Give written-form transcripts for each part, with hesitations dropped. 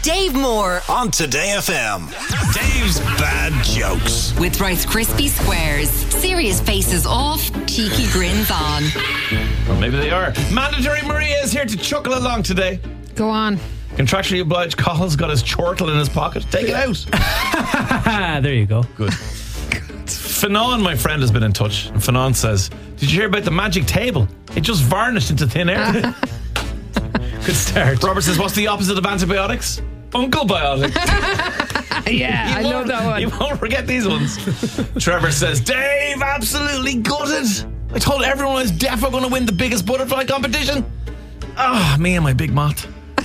Dave Moore on Today FM. Dave's bad jokes. with Rice Krispie Squares. Serious faces off, cheeky grins on. Or maybe they are. Mandatory Maria is here to chuckle along today. Go on. Contractually obliged Cathal's got his chortle in his pocket. Take it out. There you go. Good. Fanon, my friend, has been in touch. And Fanon says, did you hear about the magic table? It just vanished into thin air. Good start. Robert says, what's the opposite of antibiotics? Uncle biotics. Yeah, I know that one. You won't forget these ones. Trevor says, Dave, absolutely gutted. I told everyone I was defo going to win the biggest butterfly competition. Me and my big moth.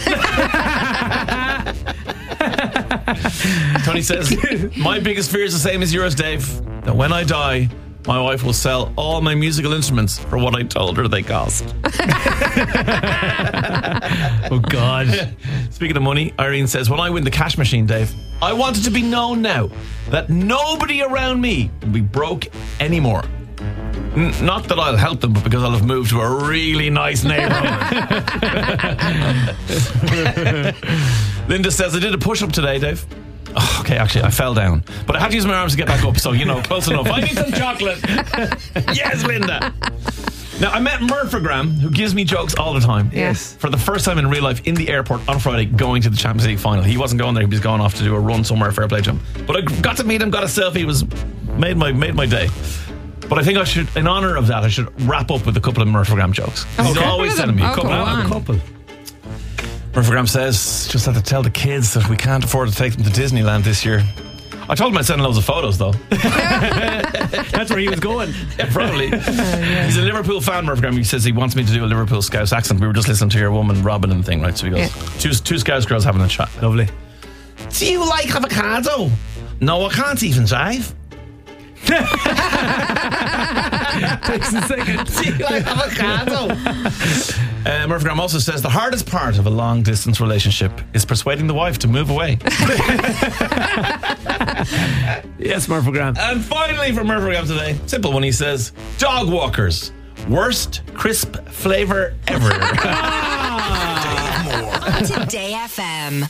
Tony says, my biggest fear is the same as yours, Dave. That when I die, my wife will sell all my musical instruments for what I told her they cost. Oh, God. Speaking of money, Irene says, when I win the cash machine, Dave, I want it to be known now that nobody around me will be broke anymore. Not that I'll help them, but because I'll have moved to a really nice neighborhood. Linda says, I did a push-up today, Dave. Oh, okay, actually, I fell down. But I had to use my arms to get back up, so, close enough. I need some chocolate. Yes, Linda. Now, I met Murphagram, who gives me jokes all the time. Yes. For the first time in real life in the airport on Friday, going to the Champions League final. He wasn't going there, he was going off to do a run somewhere, fair play to him. But I got to meet him, got a selfie, it was made my day. But I think I should, in honour of that, I should wrap up with a couple of Murphagram jokes. He's always sending me a couple. Murphagram says, just have to tell the kids that we can't afford to take them to Disneyland this year. I told him I'd send loads of photos, though. That's where he was going. Yeah, probably. He's a Liverpool fan, Murphagram. He says he wants me to do a Liverpool Scouse accent. We were just listening to your woman, Robin, and thing, right? So he goes, two Scouse girls having a chat. Lovely. Do you like avocado? No, I can't even drive. Takes a second. Do you like avocado? Murphagram also says the hardest part of a long distance relationship is persuading the wife to move away. Yes, Murphagram. And finally from Murphagram today, simple one, he says, dog walkers, worst crisp flavour ever. On Today FM.